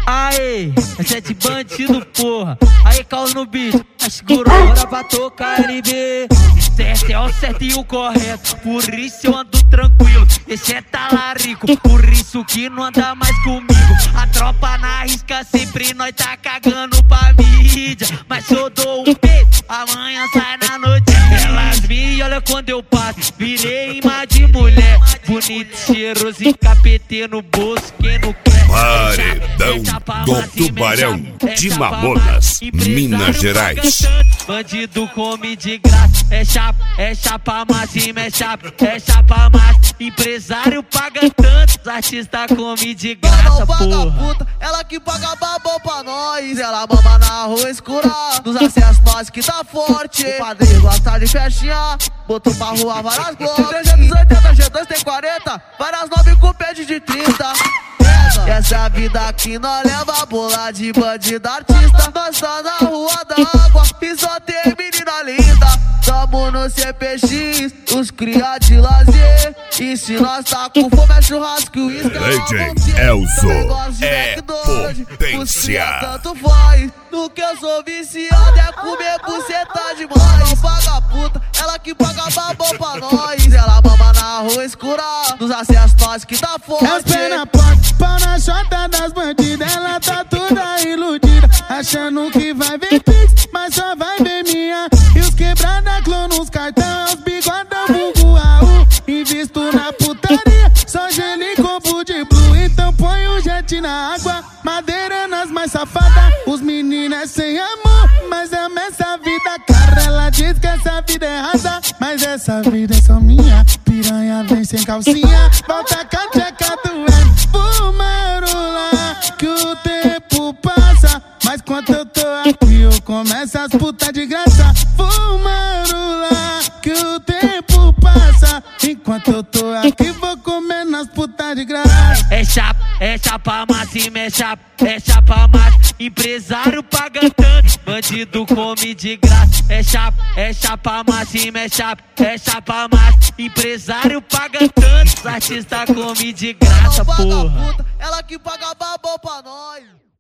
Aê, é 7 bandido, porra. Aí, caos no beat, segurou hora pra tocar LB. Certo é o certo e o correto, por isso eu ando tranquilo. Esse é talarico, por isso que não anda mais comigo. A tropa na risca sempre, nós tá cagando pra mídia. Mas eu dou um peito, amanhã sai na noite. Elas me olham quando eu passo, virei imã de mulher. Bonito, cheiroso e capetê no bolso, quem não quer. Paredão do Tubarão de Mamonas, Minas Gerais. Bandido come de graça, é chapa máxima, é chapa máxima. Empresário paga tanto, artista come de graça, porra. Puta, ela que paga babão pra nós. Ela mama na rua escura, nos acessos nós que tá forte. O padrinho gosta de festinha, botou pra rua várias globas. 380, G2 tem 40, várias 9 com pede de 30. Essa é a vida que nós leva, bola de bandido artista. Nós tá na rua d'água e só tem menina linda. Tamo no CPX, os cria de lazer. E se nós tá com fome é churrasco e uísque. DJ Elzo é potência. Tanto faz, no que eu sou viciado é comer buceta demais. Não paga puta, ela que paga babão pra nós. Ela mama na rua escura, nos acessos nós que tá forte. As pernas fortes, pau na chota das bandidas. Ela tá toda iludida, achando que vai ver pix, mas só vai ver minha. E os quebrada clã nos cartão, os bigodão vulgo AU. Invisto na putaria, só gelo e combo de blue. Então põe o jet na água, madeira nas mais safadas. Os meninos é sem amor, mas ama essa vida cara. Ela diz que essa vida é rasa, mas essa vida é só minha. Piranha vem sem calcinha, volta com a tcheca doendo. Fumarola, que o tempo passa, mas quando eu tô aqui eu começo as putas de graça. Fumarola, que o tempo passa, enquanto eu tô aqui vou comer nas putas de graça. É chapa máxima, é chapa máxima. Empresário paga tanto, bandido come de graça. É chapa máxima, é chapa máxima. Empresário paga tanto, artista come de graça, porra. Ela que paga babão pra nós.